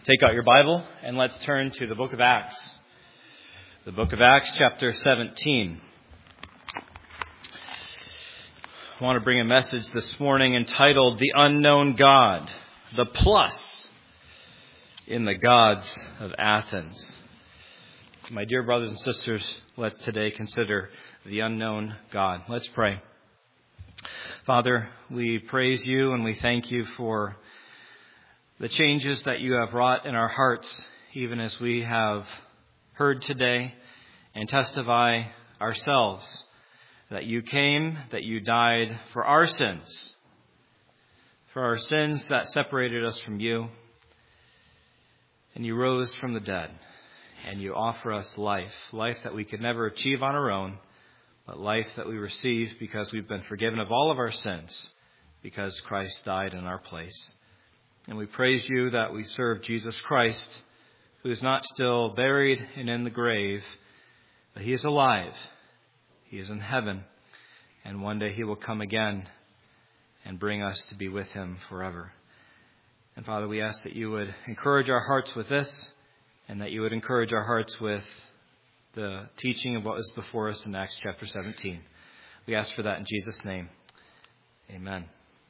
Take out your Bible and let's turn to the book of Acts. The book of Acts, chapter 17. I want to bring a message this morning entitled The Unknown God, the plus in the gods of Athens. My dear brothers and sisters, let's today consider the unknown God. Let's pray. Father, we praise you and we thank you for the changes that you have wrought in our hearts, even as we have heard today and testify ourselves that you came, that you died for our sins that separated us from you, and you rose from the dead, and you offer us life that we could never achieve on our own, but life that we receive because we've been forgiven of all of our sins, because Christ died in our place. And we praise you that we serve Jesus Christ, who is not still buried and in the grave, but he is alive. He is in heaven. And one day he will come again and bring us to be with him forever. And Father, we ask that you would encourage our hearts with this, and that you would encourage our hearts with the teaching of what is before us in Acts chapter 17. We ask for that in Jesus' name. Amen.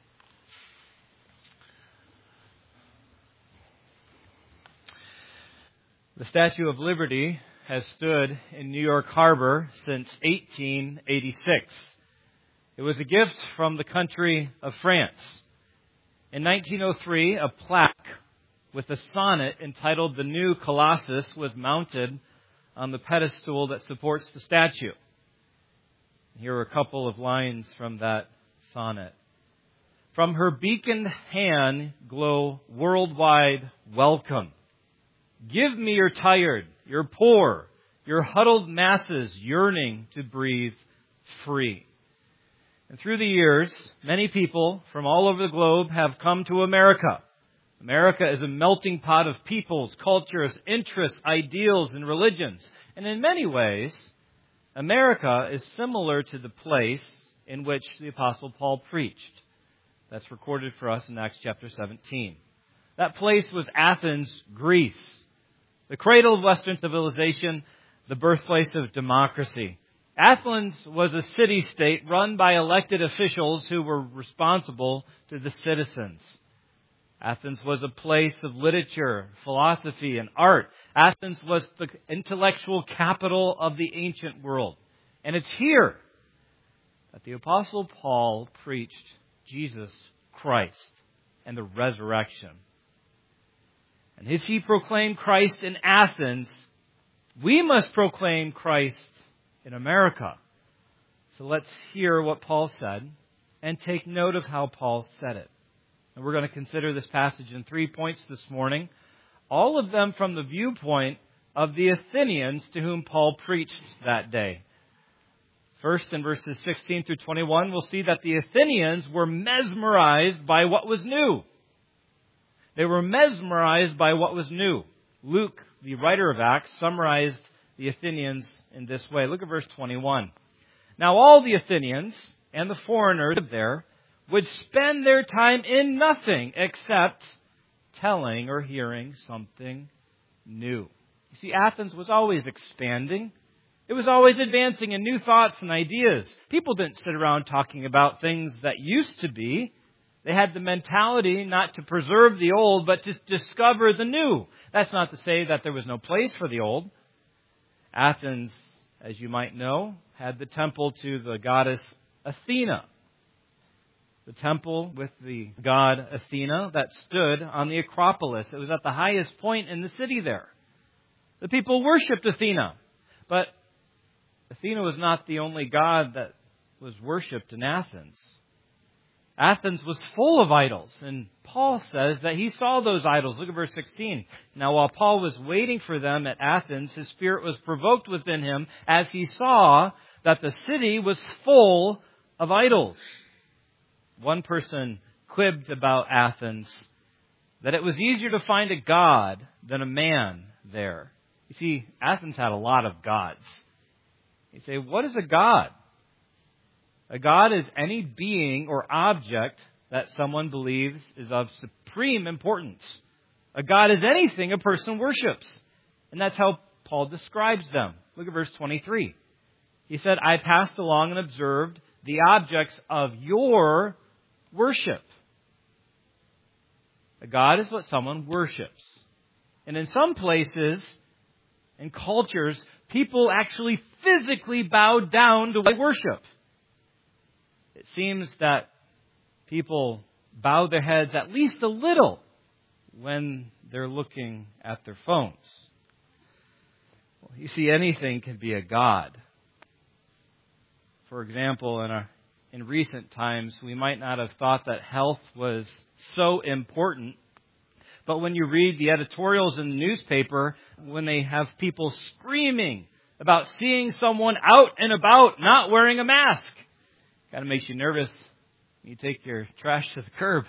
The Statue of Liberty has stood in New York Harbor since 1886. It was a gift from the country of France. In 1903, a plaque with a sonnet entitled The New Colossus was mounted on the pedestal that supports the statue. Here are a couple of lines from that sonnet. From her beaconed hand glow worldwide welcome. Give me your tired, your poor, your huddled masses yearning to breathe free. And through the years, many people from all over the globe have come to America. America is a melting pot of peoples, cultures, interests, ideals, and religions. And in many ways, America is similar to the place in which the Apostle Paul preached. That's recorded for us in Acts chapter 17. That place was Athens, Greece. The cradle of Western civilization, the birthplace of democracy. Athens was a city-state run by elected officials who were responsible to the citizens. Athens was a place of literature, philosophy, and art. Athens was the intellectual capital of the ancient world. And it's here that the Apostle Paul preached Jesus Christ and the resurrection. And as he proclaimed Christ in Athens, we must proclaim Christ in America. So let's hear what Paul said and take note of how Paul said it. And we're going to consider this passage in 3 points this morning, all of them from the viewpoint of the Athenians to whom Paul preached that day. First, in verses 16 through 21, we'll see that the Athenians were mesmerized by what was new. They were mesmerized by what was new. Luke, the writer of Acts, summarized the Athenians in this way. Look at verse 21. Now all the Athenians and the foreigners there would spend their time in nothing except telling or hearing something new. You see, Athens was always expanding. It was always advancing in new thoughts and ideas. People didn't sit around talking about things that used to be. They had the mentality not to preserve the old, but to discover the new. That's not to say that there was no place for the old. Athens, as you might know, had the temple to the goddess Athena. The temple with the god Athena that stood on the Acropolis. It was at the highest point in the city there. The people worshipped Athena. But Athena was not the only god that was worshipped in Athens. Athens was full of idols, and Paul says that he saw those idols. Look at verse 16. Now, while Paul was waiting for them at Athens, his spirit was provoked within him as he saw that the city was full of idols. One person quibbed about Athens that it was easier to find a god than a man there. You see, Athens had a lot of gods. You say, what is a god? A god is any being or object that someone believes is of supreme importance. A god is anything a person worships. And that's how Paul describes them. Look at verse 23. He said, I passed along and observed the objects of your worship. A god is what someone worships. And in some places and cultures, people actually physically bow down to worship. It seems that people bow their heads at least a little when they're looking at their phones. Well, you see, anything can be a god. For example, in recent times, we might not have thought that health was so important. But when you read the editorials in the newspaper, when they have people screaming about seeing someone out and about not wearing a mask, kind of makes you nervous when you take your trash to the curb.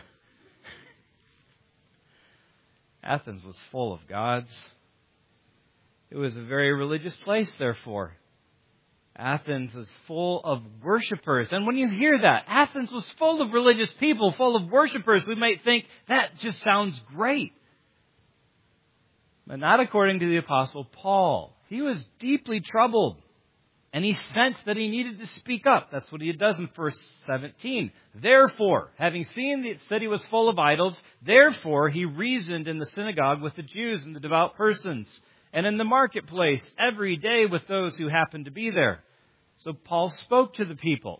Athens was full of gods. It was a very religious place, therefore. Athens was full of worshipers. And when you hear that, Athens was full of religious people, full of worshipers, we might think, that just sounds great. But not according to the Apostle Paul. He was deeply troubled. And he sensed that he needed to speak up. That's what he does in verse 17. Therefore, having seen the city was full of idols, therefore he reasoned in the synagogue with the Jews and the devout persons, and in the marketplace every day with those who happened to be there. So Paul spoke to the people.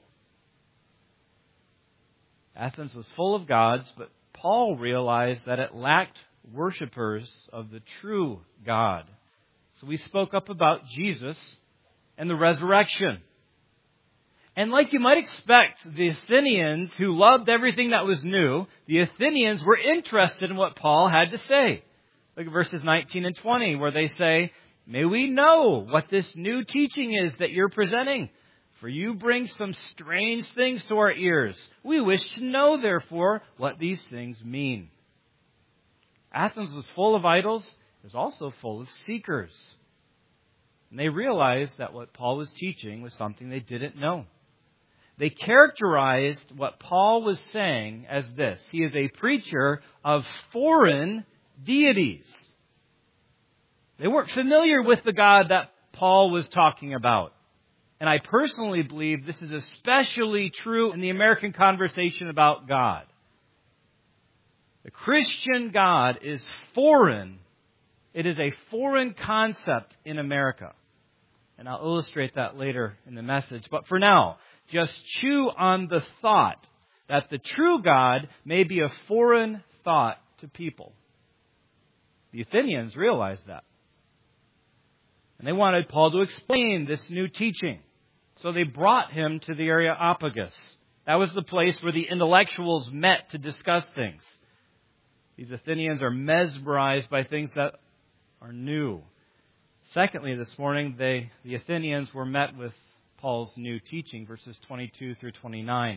Athens was full of gods, but Paul realized that it lacked worshipers of the true God. So we spoke up about Jesus and the resurrection. And like you might expect, the Athenians, who loved everything that was new, the Athenians were interested in what Paul had to say. Look at verses 19 and 20, where they say, may we know what this new teaching is that you're presenting. For you bring some strange things to our ears. We wish to know, therefore, what these things mean. Athens was full of idols. It was also full of seekers. And they realized that what Paul was teaching was something they didn't know. They characterized what Paul was saying as this. He is a preacher of foreign deities. They weren't familiar with the God that Paul was talking about. And I personally believe this is especially true in the American conversation about God. The Christian God is foreign. It is a foreign concept in America. And I'll illustrate that later in the message. But for now, just chew on the thought that the true God may be a foreign thought to people. The Athenians realized that. And they wanted Paul to explain this new teaching. So they brought him to the Areopagus. That was the place where the intellectuals met to discuss things. These Athenians are mesmerized by things that are new. Secondly, this morning, the Athenians were met with Paul's new teaching, verses 22 through 29.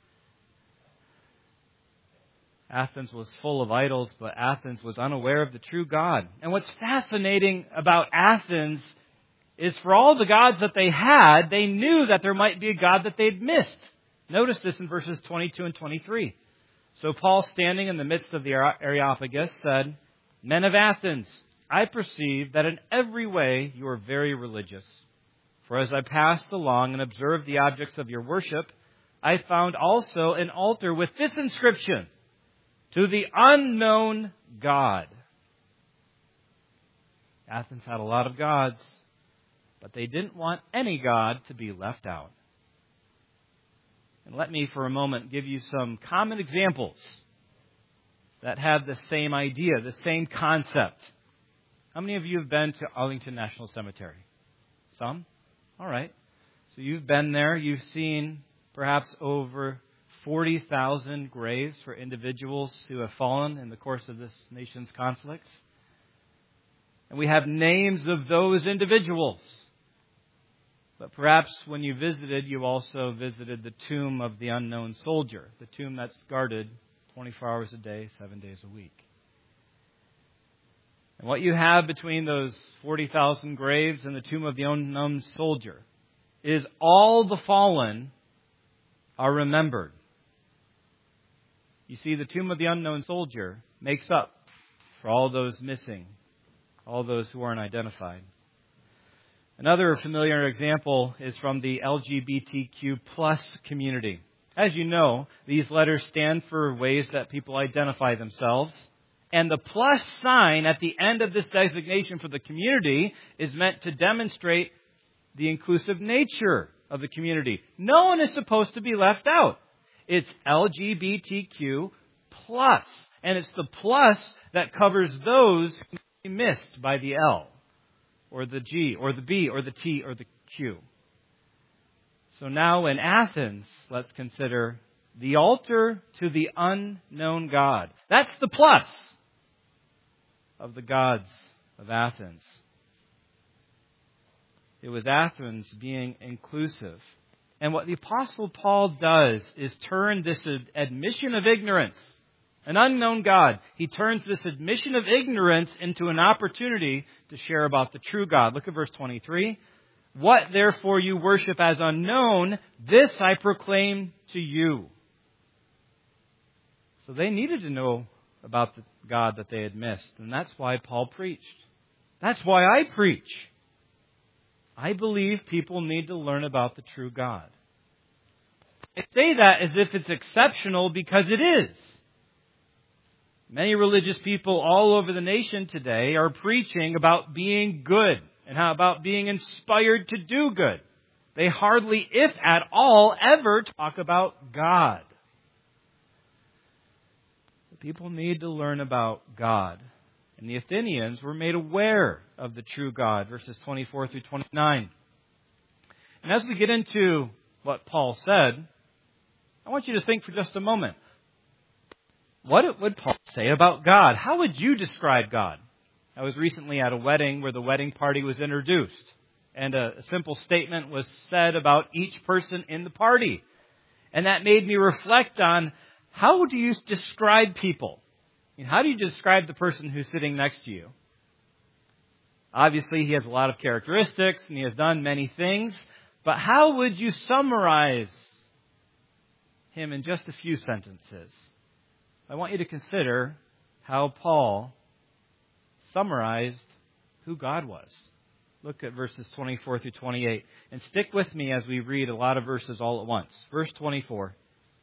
Athens was full of idols, but Athens was unaware of the true God. And what's fascinating about Athens is for all the gods that they had, they knew that there might be a God that they'd missed. Notice this in verses 22 and 23. So Paul, standing in the midst of the Areopagus, said, Men of Athens, I perceive that in every way you are very religious. For as I passed along and observed the objects of your worship, I found also an altar with this inscription, To the unknown God. Athens had a lot of gods, but they didn't want any God to be left out. And let me for a moment give you some common examples that have the same idea, the same concept. How many of you have been to Arlington National Cemetery? Some? All right. So you've been there. You've seen perhaps over 40,000 graves for individuals who have fallen in the course of this nation's conflicts. And we have names of those individuals. But perhaps when you visited, you also visited the tomb of the unknown soldier, the tomb that's guarded 24 hours a day, 7 days a week. And what you have between those 40,000 graves and the tomb of the unknown soldier is all the fallen are remembered. You see, the tomb of the unknown soldier makes up for all those missing, all those who aren't identified. Another familiar example is from the LGBTQ plus community. As you know, these letters stand for ways that people identify themselves. And the plus sign at the end of this designation for the community is meant to demonstrate the inclusive nature of the community. No one is supposed to be left out. It's LGBTQ plus. And it's the plus that covers those who may be missed by the L, or the G, or the B, or the T, or the Q. So now in Athens, let's consider the altar to the unknown God. That's the plus of the gods of Athens. It was Athens being inclusive. And what the Apostle Paul does is turn this admission of ignorance, an unknown God, he turns this admission of ignorance into an opportunity to share about the true God. Look at verse 23. What therefore you worship as unknown, this I proclaim to you. So they needed to know about the God that they had missed. And that's why Paul preached. That's why I preach. I believe people need to learn about the true God. I say that as if it's exceptional because it is. Many religious people all over the nation today are preaching about being good and how about being inspired to do good. They hardly, if at all, ever talk about God. People need to learn about God. And the Athenians were made aware of the true God, verses 24 through 29. And as we get into what Paul said, I want you to think for just a moment. What would Paul say about God? How would you describe God? I was recently at a wedding where the wedding party was introduced. And a simple statement was said about each person in the party. And that made me reflect on, how do you describe people? I mean, how do you describe the person who's sitting next to you? Obviously, he has a lot of characteristics and he has done many things. But how would you summarize him in just a few sentences? I want you to consider how Paul summarized who God was. Look at verses 24 through 28. And stick with me as we read a lot of verses all at once. Verse 24.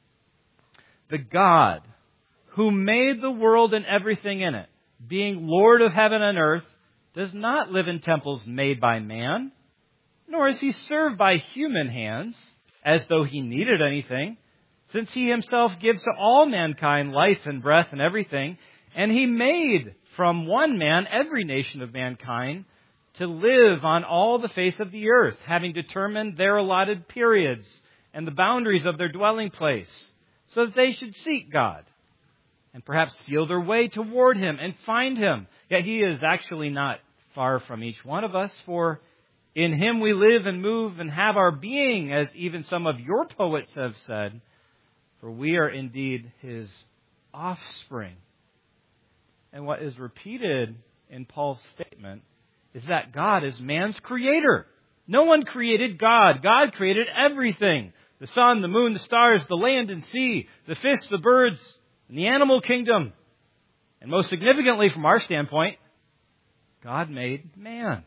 The God who made the world and everything in it, being Lord of heaven and earth, does not live in temples made by man, nor is he served by human hands, as though he needed anything, since he himself gives to all mankind life and breath and everything, and he made from one man every nation of mankind to live on all the face of the earth, having determined their allotted periods and the boundaries of their dwelling place, so that they should seek God and perhaps feel their way toward Him and find Him. Yet He is actually not far from each one of us, for in Him we live and move and have our being, as even some of your poets have said, for we are indeed His offspring. And what is repeated in Paul's statement is that God is man's creator. No one created God. God created everything. The sun, the moon, the stars, the land and sea, the fish, the birds, and the animal kingdom. And most significantly from our standpoint, God made man.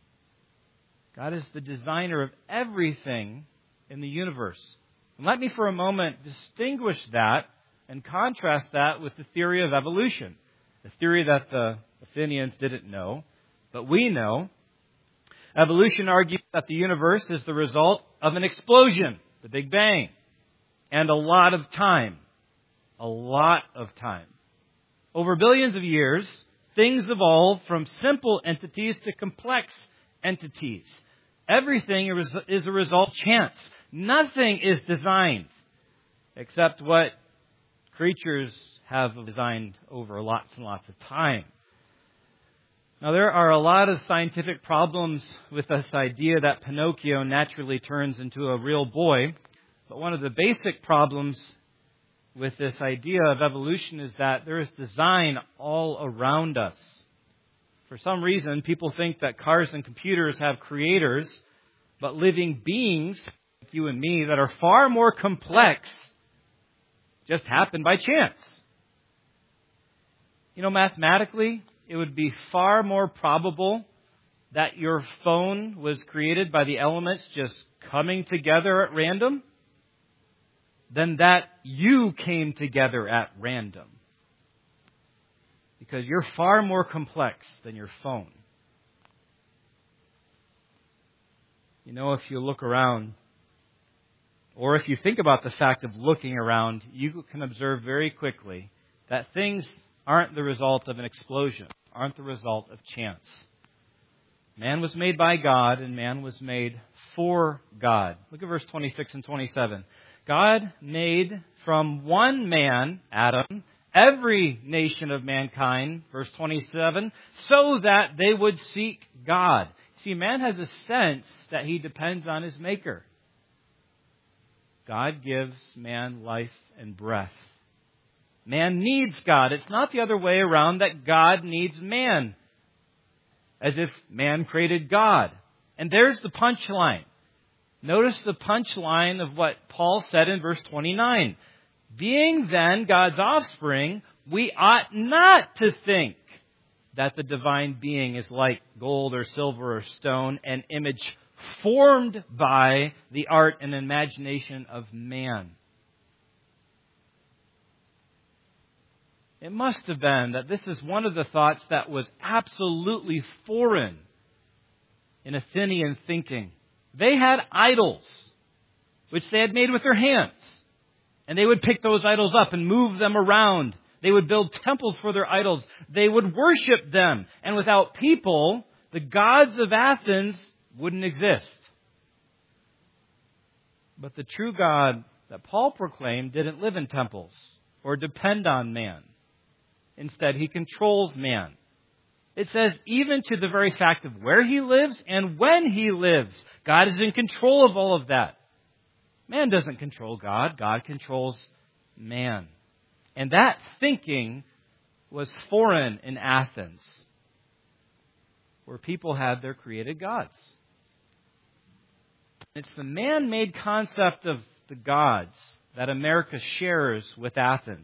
God is the designer of everything in the universe. And let me for a moment distinguish that and contrast that with the theory of evolution. The theory that the Athenians didn't know, but we know. Evolution argues that the universe is the result of an explosion, the Big Bang, and a lot of time. A lot of time. Over billions of years, things evolve from simple entities to complex entities. Everything is a result of chance. Nothing is designed except what creatures have designed over lots and lots of time. Now, there are a lot of scientific problems with this idea that Pinocchio naturally turns into a real boy. But one of the basic problems with this idea of evolution is that there is design all around us. For some reason, people think that cars and computers have creators, but living beings, like you and me, that are far more complex, just happen by chance. Mathematically, it would be far more probable that your phone was created by the elements just coming together at random than that you came together at random. Because you're far more complex than your phone. If you look around, or if you think about the fact of looking around, you can observe very quickly that things aren't the result of an explosion, aren't the result of chance. Man was made by God, and man was made for God. Look at verse 26 and 27. God made from one man, Adam, every nation of mankind, verse 27, so that they would seek God. See, man has a sense that he depends on his Maker. God gives man life and breath. Man needs God. It's not the other way around that God needs man, as if man created God. And there's the punchline. Notice the punchline of what Paul said in verse 29. Being then God's offspring, we ought not to think that the divine being is like gold or silver or stone, an image formed by the art and imagination of man. It must have been that this is one of the thoughts that was absolutely foreign in Athenian thinking. They had idols, which they had made with their hands. And they would pick those idols up and move them around. They would build temples for their idols. They would worship them. And without people, the gods of Athens wouldn't exist. But the true God that Paul proclaimed didn't live in temples or depend on man. Instead, he controls man. It says even to the very fact of where he lives and when he lives. God is in control of all of that. Man doesn't control God. God controls man. And that thinking was foreign in Athens, where people had their created gods. It's the man-made concept of the gods that America shares with Athens.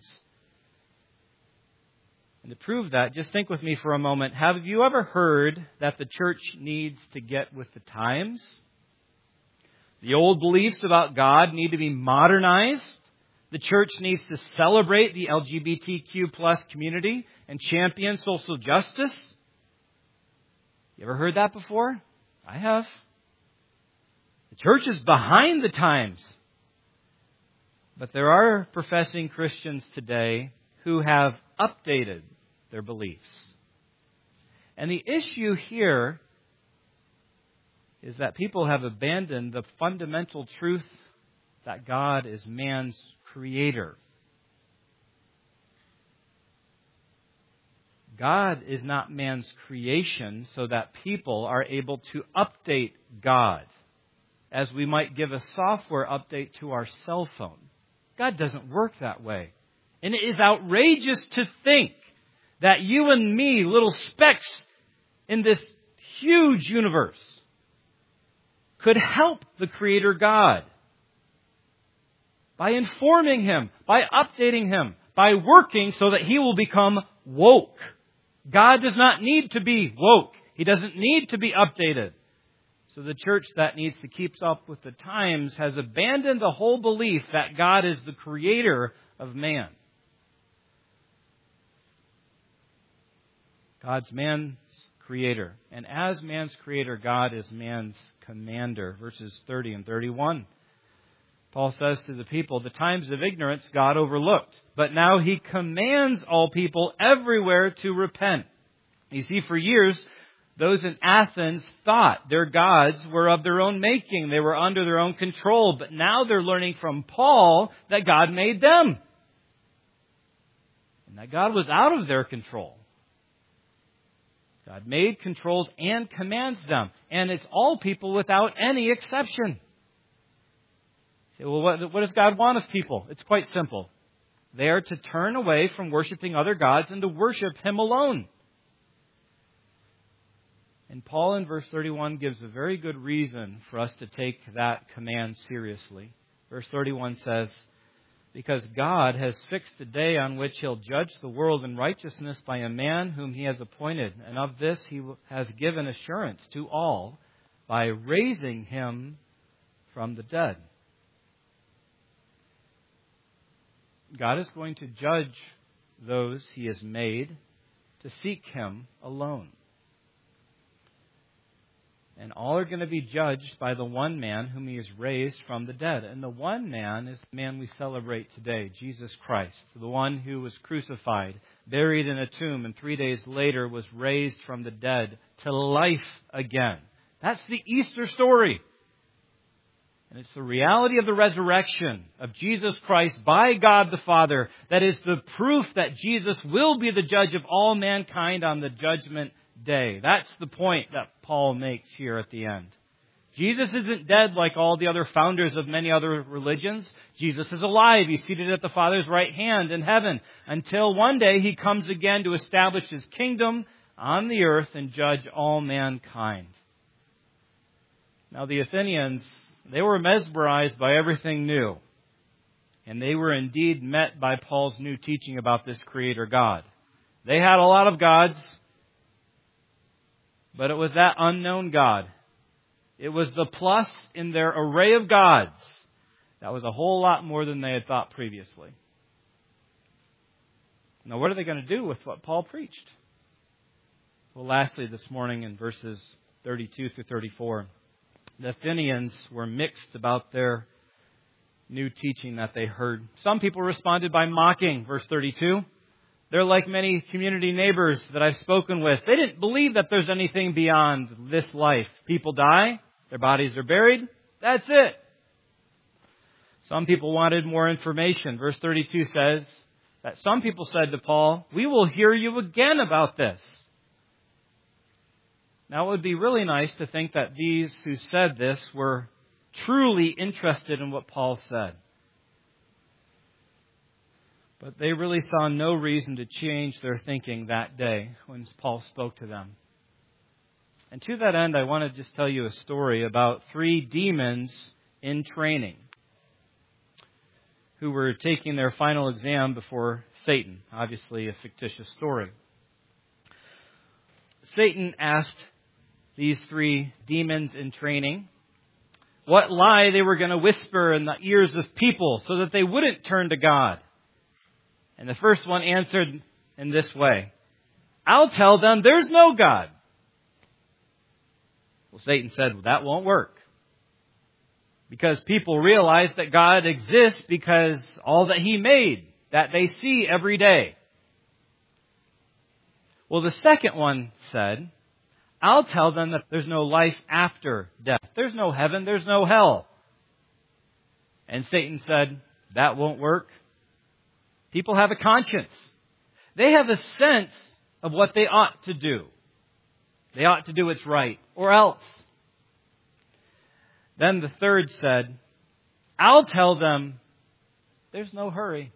And to prove that, just think with me for a moment. Have you ever heard that the church needs to get with the times? The old beliefs about God need to be modernized. The church needs to celebrate the LGBTQ plus community and champion social justice. You ever heard that before? I have. The church is behind the times. But there are professing Christians today who have updated their beliefs. And the issue here is that people have abandoned the fundamental truth that God is man's creator. God is not man's creation so that people are able to update God, as we might give a software update to our cell phone. God doesn't work that way. And it is outrageous to think that you and me, little specks in this huge universe, could help the Creator God by informing Him, by updating Him, by working so that He will become woke. God does not need to be woke. He doesn't need to be updated. So the church that needs to keep up with the times has abandoned the whole belief that God is the creator of man. God's man's creator. And as man's creator, God is man's commander. Verses 30 and 31. Paul says to the people, the times of ignorance God overlooked, but now He commands all people everywhere to repent. You see, for years, those in Athens thought their gods were of their own making. They were under their own control. But now they're learning from Paul that God made them. And that God was out of their control. God made, controls, and commands them. And it's all people without any exception. You say, well, what does God want of people? It's quite simple. They are to turn away from worshiping other gods and to worship Him alone. And Paul in verse 31 gives a very good reason for us to take that command seriously. Verse 31 says, because God has fixed a day on which He'll judge the world in righteousness by a man whom He has appointed. And of this He has given assurance to all by raising Him from the dead. God is going to judge those He has made to seek Him alone. And all are going to be judged by the one man whom He has raised from the dead. And the one man is the man we celebrate today, Jesus Christ, the one who was crucified, buried in a tomb, and 3 days later was raised from the dead to life again. That's the Easter story. And it's the reality of the resurrection of Jesus Christ by God the Father that is the proof that Jesus will be the judge of all mankind on the judgment day. That's the point that Paul makes here at the end. Jesus isn't dead like all the other founders of many other religions. Jesus is alive. He's seated at the Father's right hand in heaven until one day He comes again to establish His kingdom on the earth and judge all mankind. Now the Athenians, they were mesmerized by everything new. And they were indeed met by Paul's new teaching about this Creator God. They had a lot of gods, but it was that unknown God. It was the plus in their array of gods. That was a whole lot more than they had thought previously. Now, what are they going to do with what Paul preached? Well, lastly, this morning in verses 32 through 34, the Athenians were mixed about their new teaching that they heard. Some people responded by mocking, verse 32. They're like many community neighbors that I've spoken with. They didn't believe that there's anything beyond this life. People die, their bodies are buried, that's it. Some people wanted more information. Verse 32 says that some people said to Paul, "We will hear you again about this." Now, it would be really nice to think that these who said this were truly interested in what Paul said. But they really saw no reason to change their thinking that day when Paul spoke to them. And to that end, I want to just tell you a story about 3 demons in training who were taking their final exam before Satan. Obviously, a fictitious story. Satan asked these 3 demons in training what lie they were going to whisper in the ears of people so that they wouldn't turn to God. And the first one answered in this way: "I'll tell them there's no God." Well, Satan said, "Well, that won't work. Because people realize that God exists because all that He made, that they see every day." Well, the second one said, "I'll tell them that there's no life after death. There's no heaven, there's no hell." And Satan said, "That won't work. People have a conscience. They have a sense of what they ought to do. They ought to do what's right, or else." Then the third said, "I'll tell them there's no hurry."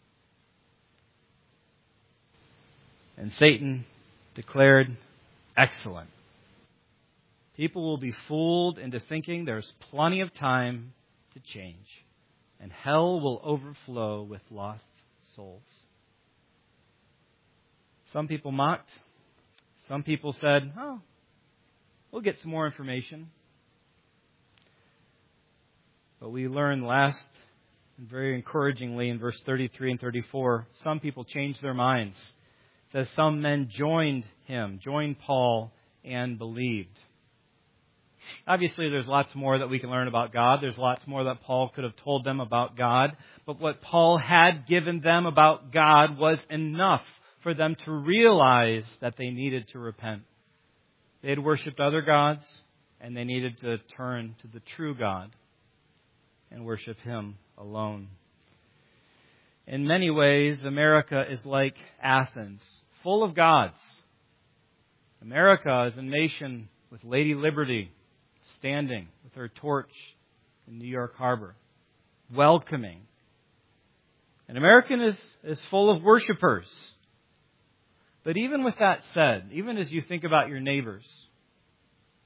And Satan declared, "Excellent. People will be fooled into thinking there's plenty of time to change, and hell will overflow with lost souls." Some people mocked. Some people said, "Oh, we'll get some more information." But we learn last, and very encouragingly in verse 33 and 34, some people changed their minds. It says some men joined Paul, and believed. Obviously, there's lots more that we can learn about God. There's lots more that Paul could have told them about God. But what Paul had given them about God was enough for them to realize that they needed to repent. They had worshipped other gods, and they needed to turn to the true God and worship Him alone. In many ways, America is like Athens, full of gods. America is a nation with Lady Liberty standing with her torch in New York Harbor, welcoming. And America is full of worshipers. But even with that said, even as you think about your neighbors,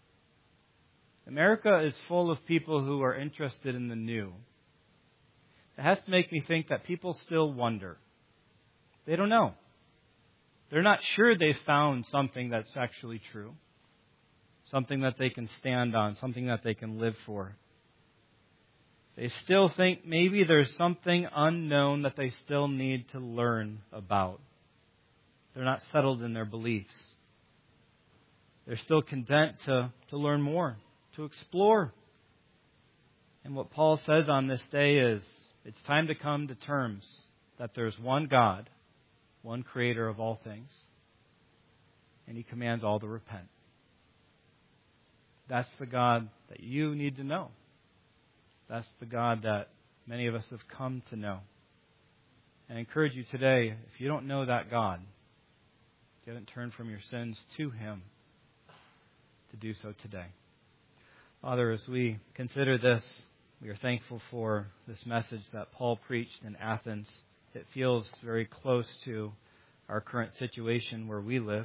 America is full of people who are interested in the new. it has to make me think that people still wonder. They don't know. They're not sure they've found something that's actually true, something that they can stand on, something that they can live for. They still think maybe there's something unknown that they still need to learn about. They're not settled in their beliefs. They're still content to learn more, to explore. And what Paul says on this day is, it's time to come to terms that there's one God, one creator of all things, and He commands all to repent. That's the God that you need to know. That's the God that many of us have come to know. And I encourage you today, if you don't know that God, if you haven't turned from your sins to Him, to do so today. Father, as we consider this, we are thankful for this message that Paul preached in Athens. It feels very close to our current situation where we live.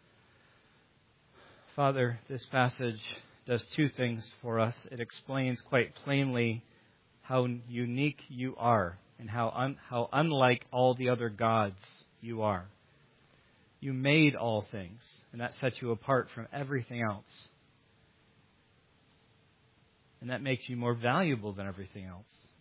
Father, this passage does two things for us. It explains quite plainly how unique you are and how unlike all the other gods you are. You made all things, and that sets you apart from everything else. And that makes you more valuable than everything else.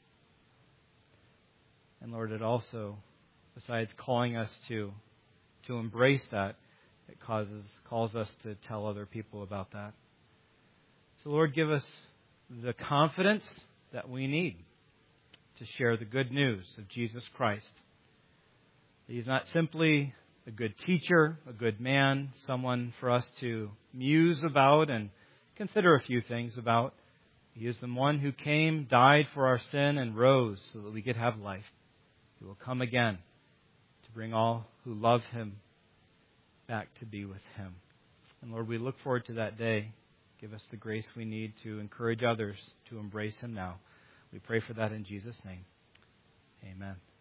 And Lord, it also, besides calling us to embrace that, it calls us to tell other people about that. So Lord, give us the confidence that we need to share the good news of Jesus Christ. He's not simply a good teacher, a good man, someone for us to muse about and consider a few things about. He is the one who came, died for our sin, and rose so that we could have life. He will come again to bring all who love Him back to be with Him. And Lord, we look forward to that day. Give us the grace we need to encourage others to embrace Him now. We pray for that in Jesus' name. Amen.